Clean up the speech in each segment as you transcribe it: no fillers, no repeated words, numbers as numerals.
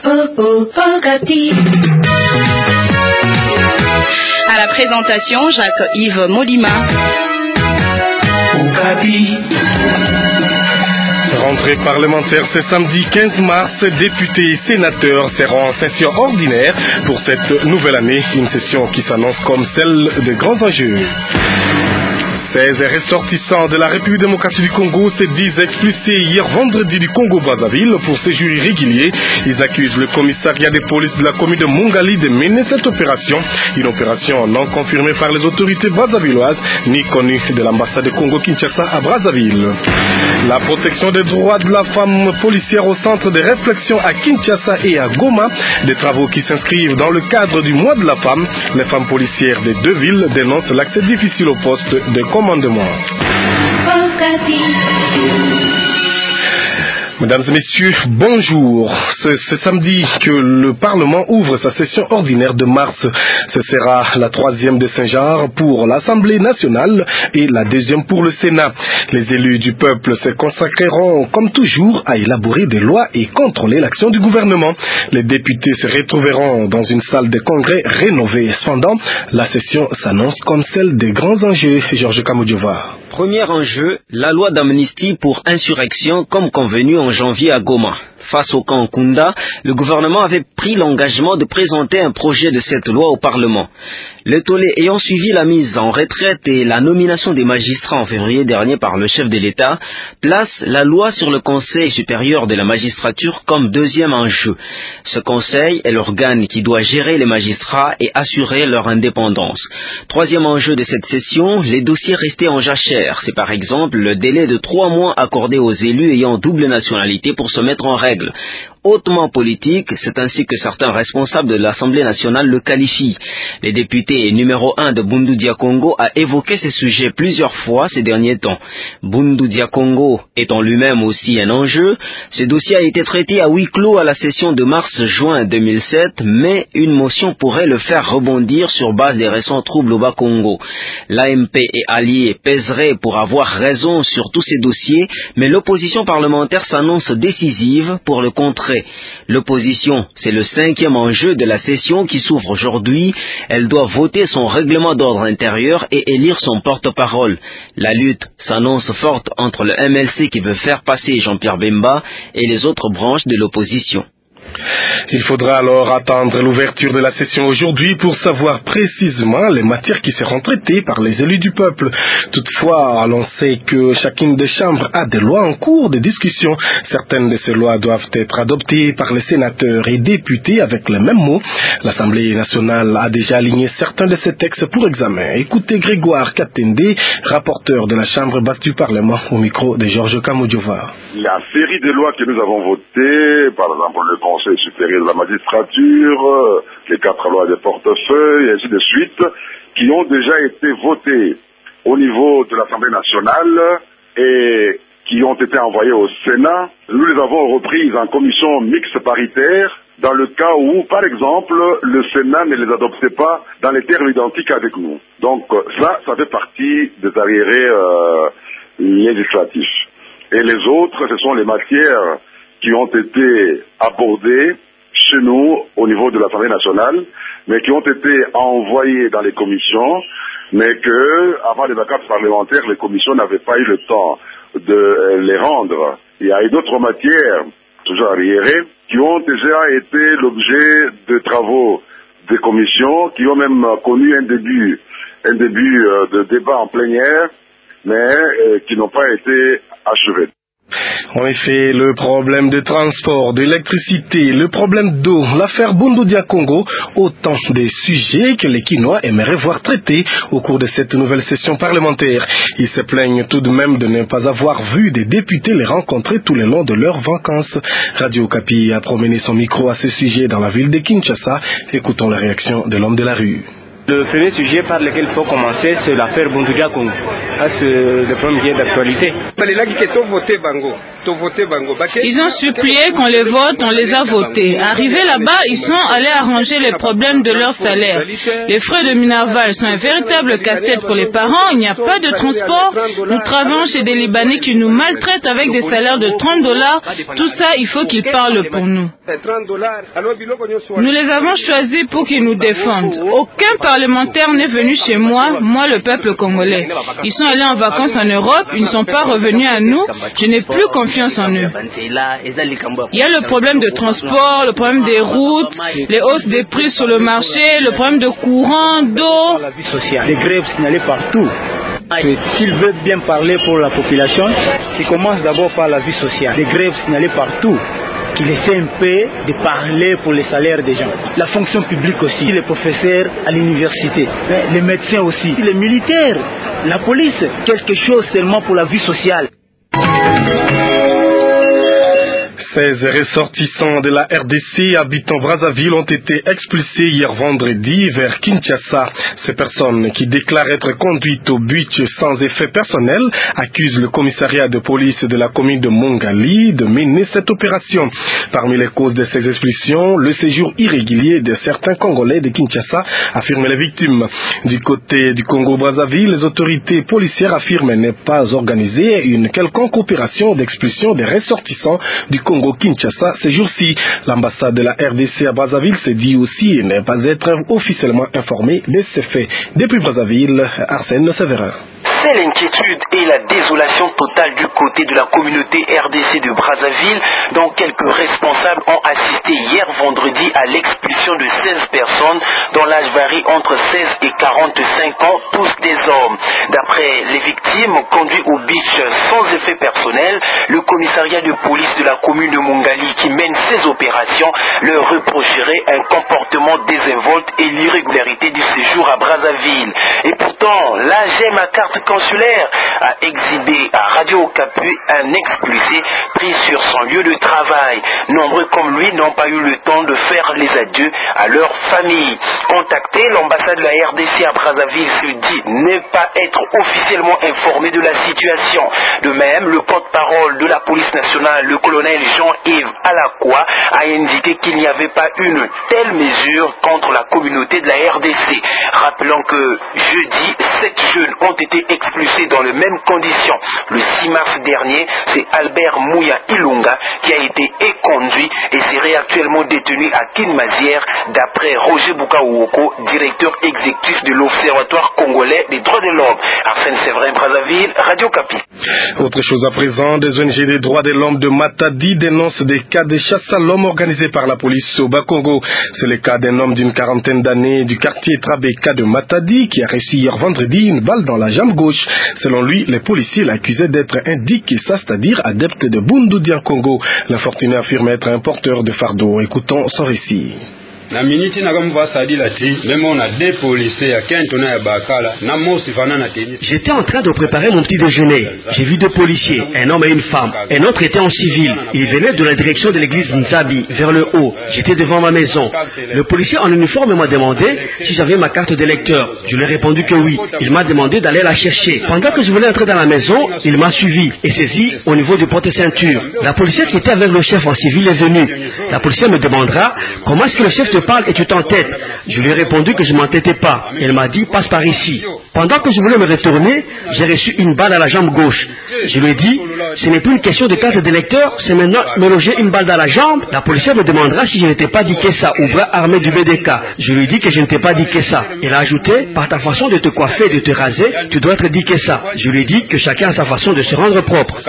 Okapi. À la présentation, Jacques-Yves Molima. Okapi. Rentrée parlementaire ce samedi 15 mars, députés et sénateurs seront en session ordinaire pour cette nouvelle année, une session qui s'annonce comme celle de grands enjeux. 16 ressortissants de la République démocratique du Congo se disent expulsés hier vendredi du Congo-Brazzaville pour séjour irrégulier. Ils accusent le commissariat de police de la commune de Mungali de mener cette opération, une opération non confirmée par les autorités brazzavilloises ni connue de l'ambassade de Congo-Kinshasa à Brazzaville. La protection des droits de la femme policière au centre de réflexion à Kinshasa et à Goma, des travaux qui s'inscrivent dans le cadre du mois de la femme. Les femmes policières des deux villes dénoncent l'accès difficile au poste de commandement. Mesdames et messieurs, bonjour. Ce samedi que le Parlement ouvre sa session ordinaire de mars. Ce sera la 3e de Saint-Genre pour l'Assemblée nationale et la 2e pour le Sénat. Les élus du peuple se consacreront, comme toujours, à élaborer des lois et contrôler l'action du gouvernement. Les députés se retrouveront dans une salle de congrès rénovée. Cependant, la session s'annonce comme celle des grands enjeux. Georges Kamodjova. Premier enjeu, la loi d'amnistie pour insurrection comme convenu en janvier à Goma. Face au camp Kunda, le gouvernement avait pris l'engagement de présenter un projet de cette loi au Parlement. Le tollé ayant suivi la mise en retraite et la nomination des magistrats en février dernier par le chef de l'État, place la loi sur le Conseil supérieur de la magistrature comme deuxième enjeu. Ce conseil est l'organe qui doit gérer les magistrats et assurer leur indépendance. Troisième enjeu de cette session, les dossiers restés en jachère. C'est par exemple le délai de 3 mois accordé aux élus ayant double nationalité pour se mettre en règle. Hautement politique, c'est ainsi que certains responsables de l'Assemblée nationale le qualifient. Le député numéro 1 de Bundu Dia Congo a évoqué ces sujets plusieurs fois ces derniers temps. Bundu Dia Congo étant lui-même aussi un enjeu, ce dossier a été traité à huis clos à la session de mars-juin 2007, mais une motion pourrait le faire rebondir sur base des récents troubles au Bas-Congo. L'AMP et alliés pèseraient pour avoir raison sur tous ces dossiers, mais l'opposition parlementaire s'annonce décisive pour le contrer. L'opposition, c'est le 5e enjeu de la session qui s'ouvre aujourd'hui. Elle doit voter son règlement d'ordre intérieur et élire son porte-parole. La lutte s'annonce forte entre le MLC qui veut faire passer Jean-Pierre Bemba et les autres branches de l'opposition. Il faudra alors attendre l'ouverture de la session aujourd'hui pour savoir précisément les matières qui seront traitées par les élus du peuple. Toutefois, l'on sait que chacune des chambres a des lois en cours de discussion. Certaines de ces lois doivent être adoptées par les sénateurs et députés avec les mêmes mots. L'Assemblée nationale a déjà aligné certains de ces textes pour examen. Écoutez Grégoire Katende, rapporteur de la Chambre basse du Parlement, au micro de Georges Kamodjova. La série de lois que nous avons votées, par exemple le Conseil supérieur de la magistrature, les 4 lois de portefeuille, et ainsi de suite, qui ont déjà été votées au niveau de l'Assemblée nationale et qui ont été envoyées au Sénat. Nous les avons reprises en commission mixte paritaire dans le cas où, par exemple, le Sénat ne les adoptait pas dans les termes identiques avec nous. Donc ça fait partie des arriérés législatifs. Et les autres, ce sont les matières qui ont été abordées chez nous au niveau de l'Assemblée nationale, mais qui ont été envoyées dans les commissions, mais que, avant les vacances parlementaires, les commissions n'avaient pas eu le temps de les rendre. Il y a eu d'autres matières, toujours arriérées, qui ont déjà été l'objet de travaux des commissions, qui ont même connu un début de débat en plénière, mais qui n'ont pas été achevés. En effet, le problème de transport, d'électricité, le problème d'eau, l'affaire Bundu Dia Congo, autant de sujets que les Quinois aimeraient voir traités au cours de cette nouvelle session parlementaire. Ils se plaignent tout de même de ne pas avoir vu des députés les rencontrer tout le long de leurs vacances. Radio Okapi a promené son micro à ce sujet dans la ville de Kinshasa. Écoutons la réaction de l'homme de la rue. Le premier sujet par lequel il faut commencer, c'est l'affaire Bundu Dia Congo. C'est le premier d'actualité. Ils ont supplié qu'on les vote, on les a votés. Arrivés là-bas, ils sont allés arranger les problèmes de leur salaire. Les frais de Minaval sont un véritable casse-tête pour les parents. Il n'y a pas de transport. Nous travaillons chez des Libanais qui nous maltraitent avec des salaires de $30. Tout ça, il faut qu'ils parlent pour nous. Nous les avons choisis pour qu'ils nous défendent. Aucun parlementaire n'est venu chez moi, le peuple congolais. Ils sont allés en vacances en Europe, ils ne sont pas revenus à nous. Je n'ai plus confiance en eux. Il y a le problème de transport, le problème des routes, les hausses des prix sur le marché, le problème de courant, d'eau. Les grèves signalées partout. S'ils veulent bien parler pour la population, ils commencent d'abord par la vie sociale. Les grèves signalées partout. Qu'il essaie un peu de parler pour les salaires des gens. La fonction publique aussi, les professeurs à l'université, les médecins aussi, les militaires, la police, quelque chose seulement pour la vie sociale. 16 ressortissants de la RDC habitant Brazzaville ont été expulsés hier vendredi vers Kinshasa. Ces personnes qui déclarent être conduites au but sans effet personnel accusent le commissariat de police de la commune de Mongali de mener cette opération. Parmi les causes de ces expulsions, le séjour irrégulier de certains Congolais de Kinshasa, affirment les victimes. Du côté du Congo-Brazzaville, les autorités policières affirment ne pas organiser une quelconque opération d'expulsion des ressortissants du Congo-Kinshasa ces jours-ci. L'ambassade de la RDC à Brazzaville s'est dit aussi ne pas être officiellement informée de ces faits. Depuis Brazzaville, Arsène Séverin. C'est l'inquiétude et la désolation totale du côté de la communauté RDC de Brazzaville, dont quelques responsables ont assisté hier vendredi à l'expulsion de 16 personnes dont l'âge varie entre 16 et 45 ans, tous des hommes. D'après les victimes conduits au beach sans effet personnel, le commissariat de police de la commune de Mongali qui mène ces opérations leur reprocherait un comportement désinvolte et l'irrégularité du séjour à Brazzaville. Et pourtant, l'AGM à carte consulaire a exhibé à Radio Okapi un expulsé pris sur son lieu de travail. Nombreux comme lui n'ont pas eu le temps de faire les adieux à leur famille. Contacté, l'ambassade de la RDC à Brazzaville se dit ne pas être officiellement informé de la situation. De même, le porte-parole de la police nationale, le colonel Jean-Yves Alakwa, a indiqué qu'il n'y avait pas une telle mesure contre la communauté de la RDC. Rappelons que jeudi, 7 jeunes ont été expulsés dans les mêmes conditions. Le 6 mars dernier, c'est Albert Mouya Ilunga qui a été éconduit et serait actuellement détenu à Kinmazière d'après Roger Bukaouoko, directeur exécutif de l'Observatoire congolais des droits de l'homme. Arsène Séverin, Brazzaville, Radio Kapi. Autre chose à présent, des ONG des droits de l'homme de Matadi dénoncent des cas de chasse à l'homme organisés par la police au Bas-Congo. C'est le cas d'un homme d'une quarantaine d'années du quartier Trabeka de Matadi qui a reçu hier vendredi une balle dans la jambe gauche. Selon lui, les policiers l'accusaient d'être un Dikissa, c'est-à-dire adepte de Bundu Congo. L'infortuné affirme être un porteur de fardeau. Écoutons son récit. J'étais en train de préparer mon petit déjeuner. J'ai vu deux policiers, un homme et une femme. Un autre était en civil. Il venait de la direction de l'église Nzabi, vers le haut. J'étais devant ma maison. Le policier en uniforme m'a demandé si j'avais ma carte d'électeur. Je lui ai répondu que oui. Il m'a demandé d'aller la chercher. Pendant que je voulais entrer dans la maison, il m'a suivi et saisi au niveau du porte-ceinture. La policière qui était avec le chef en civil est venue. La policière me demandera comment est-ce que le chef te parle et tu t'entêtes. Je lui ai répondu que je ne m'entêtais pas. Elle m'a dit passe par ici. Pendant que je voulais me retourner, j'ai reçu une balle à la jambe gauche. Je lui ai dit ce n'est plus une question de carte d'électeur, c'est maintenant me loger une balle dans la jambe. La policière me demandera si je n'étais pas Dikessa ou bras armé du BDK. Je lui ai dit que je n'étais pas Dikessa. Elle a ajouté par ta façon de te coiffer et de te raser, tu dois être Dikessa. Je lui ai dit que chacun a sa façon de se rendre propre.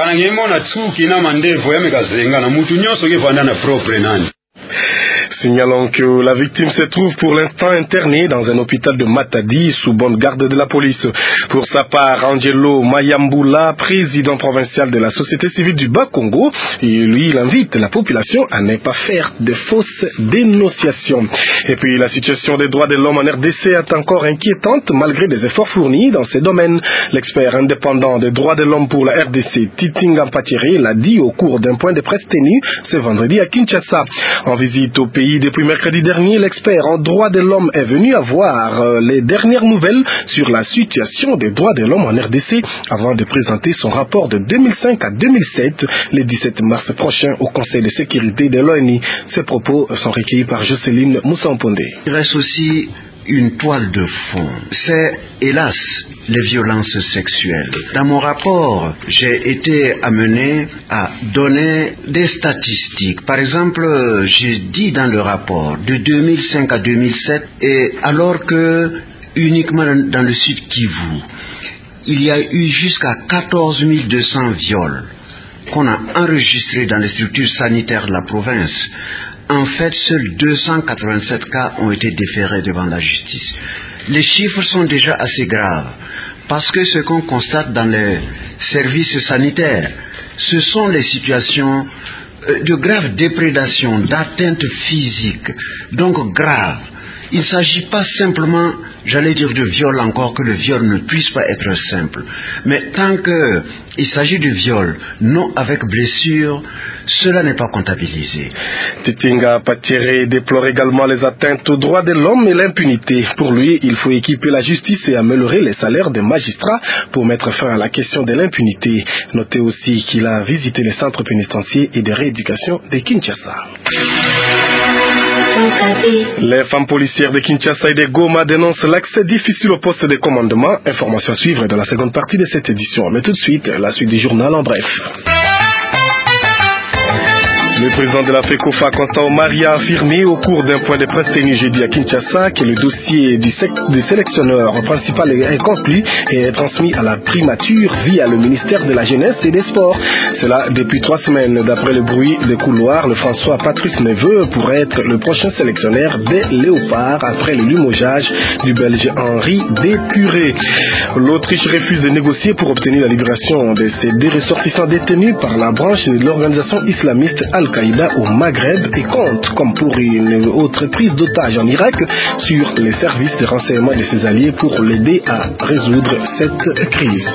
Signalons que la victime se trouve pour l'instant internée dans un hôpital de Matadi sous bonne garde de la police. Pour sa part, Angelo Mayambula, président provincial de la société civile du Bas-Congo, lui, il invite la population à ne pas faire de fausses dénonciations. Et puis la situation des droits de l'homme en RDC est encore inquiétante malgré des efforts fournis dans ces domaines. L'expert indépendant des droits de l'homme pour la RDC, Titinga Mpatiri, l'a dit au cours d'un point de presse tenu ce vendredi à Kinshasa. En visite au pays pays. Depuis mercredi dernier, l'expert en droits de l'homme est venu avoir les dernières nouvelles sur la situation des droits de l'homme en RDC avant de présenter son rapport de 2005 à 2007 le 17 mars prochain au Conseil de sécurité de l'ONU. Ces propos sont recueillis par Jocelyne Moussampondé. Il reste aussi une toile de fond. C'est, hélas, les violences sexuelles. Dans mon rapport, j'ai été amené à donner des statistiques. Par exemple, j'ai dit dans le rapport, de 2005 à 2007, et alors que uniquement dans le sud Kivu, il y a eu jusqu'à 14 200 viols qu'on a enregistrés dans les structures sanitaires de la province. En fait, seuls 287 cas ont été déférés devant la justice. Les chiffres sont déjà assez graves, parce que ce qu'on constate dans les services sanitaires, ce sont les situations de grave déprédation, d'atteinte physique, donc grave. Il ne s'agit pas simplement, j'allais dire de viol encore, que le viol ne puisse pas être simple. Mais tant qu'il s'agit de viol non avec blessure, cela n'est pas comptabilisé. Titinga Patiere déplore également les atteintes aux droits de l'homme et l'impunité. Pour lui, il faut équiper la justice et améliorer les salaires des magistrats pour mettre fin à la question de l'impunité. Notez aussi qu'il a visité les centres pénitentiaires et de rééducation de Kinshasa. Les femmes policières de Kinshasa et de Goma dénoncent l'accès difficile au poste de commandement. Information à suivre dans la seconde partie de cette édition. Mais tout de suite, la suite du journal en bref. Le président de la FECOFA, Constant Omari, a affirmé au cours d'un point de presse tenu jeudi à Kinshasa que le dossier du sélectionneur principal est incomplet et est transmis à la primature via le ministère de la Jeunesse et des Sports. Cela depuis 3 semaines. D'après le bruit des couloirs, le François Patrice Neveu pourrait être le prochain sélectionneur des Léopards après le limogeage du Belge Henri Depuré. L'Autriche refuse de négocier pour obtenir la libération de ces 2 ressortissants détenus par la branche de l'organisation islamiste Al-Qaïda au Maghreb et compte, comme pour une autre prise d'otage en Irak, sur les services de renseignement de ses alliés pour l'aider à résoudre cette crise.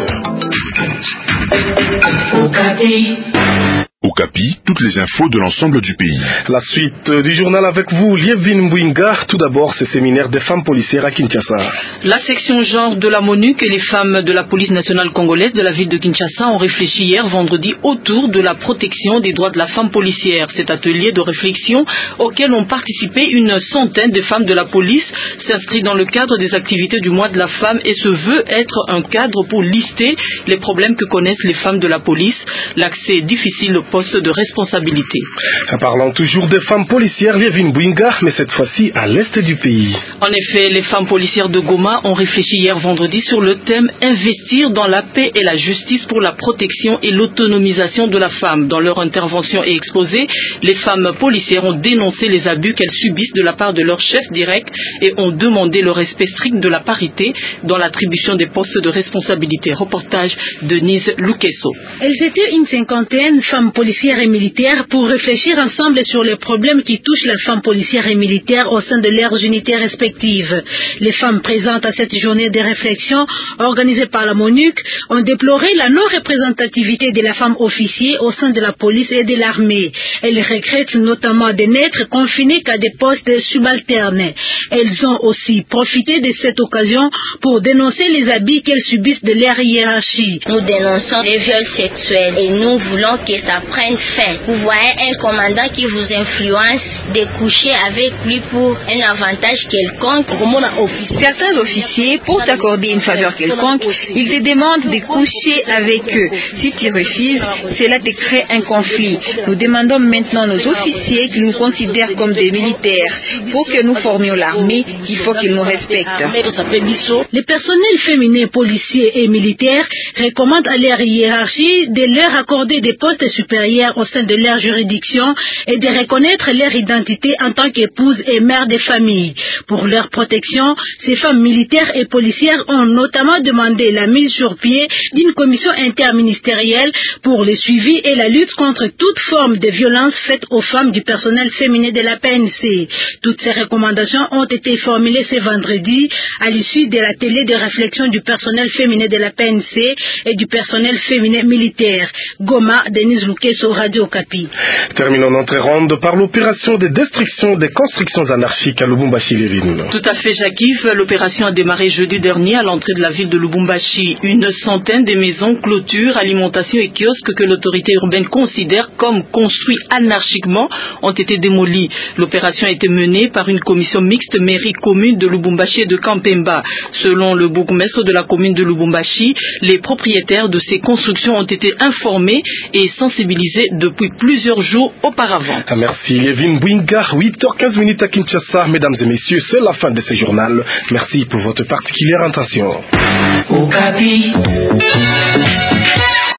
Okapi, toutes les infos de l'ensemble du pays. La suite du journal avec vous, Lievin Mbouinga. Tout d'abord, ce séminaire des femmes policières à Kinshasa. La section genre de la MONUC et les femmes de la police nationale congolaise de la ville de Kinshasa ont réfléchi hier vendredi autour de la protection des droits de la femme policière. Cet atelier de réflexion auquel ont participé une centaine de femmes de la police s'inscrit dans le cadre des activités du mois de la femme et se veut être un cadre pour lister les problèmes que connaissent les femmes de la police, l'accès difficile au poste de responsabilité. Parlant toujours des femmes policières, Lievin Mbouinga, mais cette fois-ci à l'est du pays. En effet, les femmes policières de Goma ont réfléchi hier vendredi sur le thème « Investir dans la paix et la justice pour la protection et l'autonomisation de la femme ». Dans leur intervention et exposé, les femmes policières ont dénoncé les abus qu'elles subissent de la part de leur chef direct et ont demandé le respect strict de la parité dans l'attribution des postes de responsabilité. Reportage de Denise Lukeso. Elles étaient une cinquantaine, femmes policières et militaires, pour réfléchir ensemble sur les problèmes qui touchent la femme policière et militaire au sein de leurs unités respectives. Les femmes présentes à cette journée de réflexion organisée par la MONUC ont déploré la non-représentativité de la femme officier au sein de la police et de l'armée. Elles regrettent notamment de n'être confinées qu'à des postes subalternes. Elles ont aussi profité de cette occasion pour dénoncer les abus qu'elles subissent de leur hiérarchie. Nous dénonçons les viols sexuels et nous voulons que ça prenne fin. Vous voyez un commandant qui vous influence de coucher avec lui pour un avantage quelconque. Certains officiers, pour t'accorder une faveur quelconque, ils te demandent de coucher avec eux. Si tu refuses, cela te crée un conflit. Nous demandons maintenant aux officiers qu'ils nous considèrent comme des militaires. Pour que nous formions l'armée, il faut qu'ils nous respectent. Les personnels féminins policiers et militaires recommandent à leur hiérarchie de leur accorder des postes supérieurs au sein de leur juridiction et de reconnaître leur identité en tant qu'épouses et mères de famille. Pour leur protection, ces femmes militaires et policières ont notamment demandé la mise sur pied d'une commission interministérielle pour le suivi et la lutte contre toute forme de violence faite aux femmes du personnel féminin de la PNC. Toutes ces recommandations ont été formulées ce vendredi à l'issue de l'atelier de réflexion du personnel féminin de la PNC et du personnel féminin militaire. Goma, Denise Lukeso Maïso, Radio Okapi. Terminons notre ronde par l'opération de destruction des constructions anarchiques à Lubumbashi-Lévin. Tout à fait, Jacques-Yves. L'opération a démarré jeudi dernier à l'entrée de la ville de Lubumbashi. Une centaine de maisons, clôtures, alimentation et kiosques que l'autorité urbaine considère comme construits anarchiquement ont été démolis. L'opération a été menée par une commission mixte mairie commune de Lubumbashi et de Kampemba. Selon le bourgmestre de la commune de Lubumbashi, les propriétaires de ces constructions ont été informés et sensibilisés depuis plusieurs jours auparavant. Merci Lévin Bouinga, 8h15 à Kinshasa. Mesdames et messieurs, c'est la fin de ce journal. Merci pour votre particulière attention. Okapi.